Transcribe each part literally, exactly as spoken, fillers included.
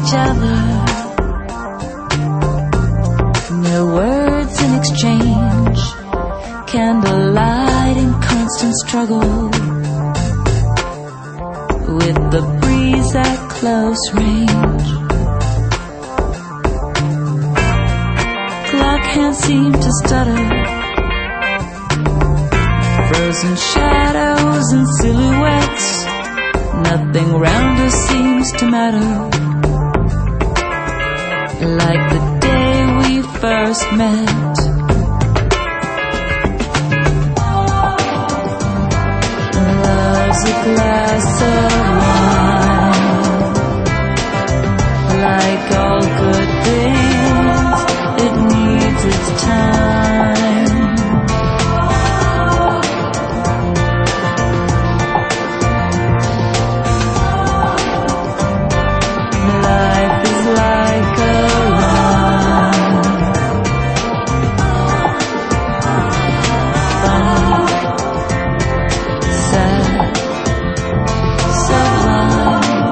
each other, no words in exchange, candlelight in constant struggle, with the breeze at close range. Clock hands seem to stutter, frozen shadows and silhouettes, nothing round us seems to matter, like the day we first met. Love's a glass of wine, like all good things, it needs its time. Life is like a rhyme, funny, sad, sublime.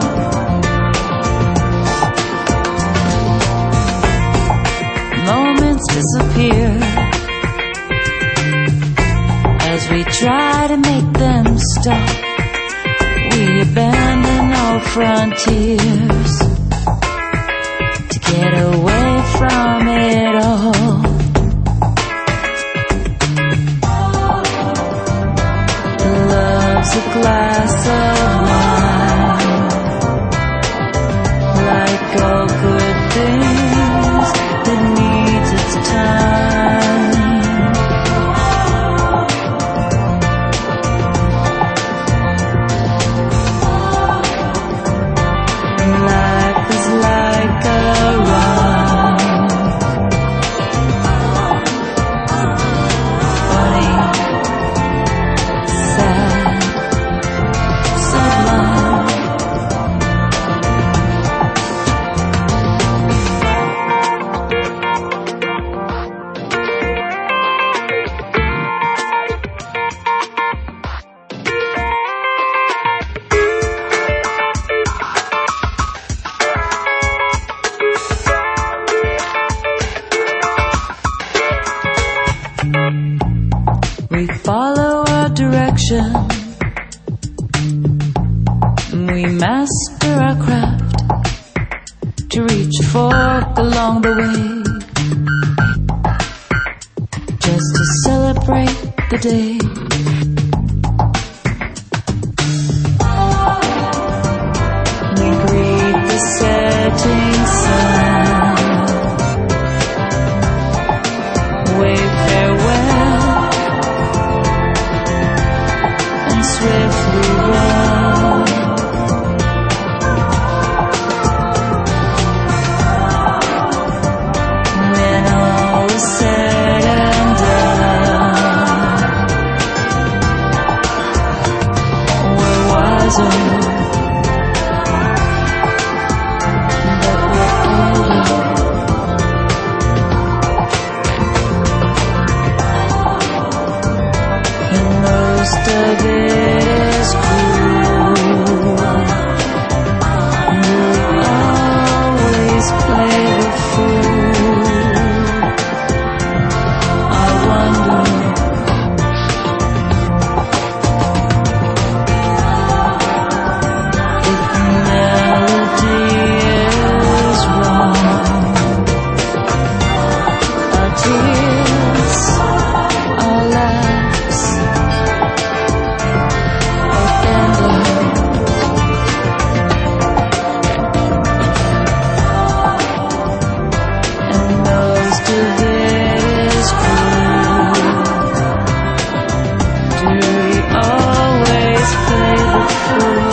Moments disappear as we try to make them stop. We abandon all frontiers to get away from it all. Love's a glass of wine, like all good things, that needs its time. Life is like a rhyme, funny, sad, sublime. We follow our direction, we master our craft to reach a fork along the way, just to celebrate the day. We greet the setting sun, wave farewell, and swiftly run. When all is said and done, we're wiser, but we're older. And most of it is cruel. You always play the fool. I wonder if the melody is wrong. Our tears, our laughs, and most of it is cruel. Do we always play the fool?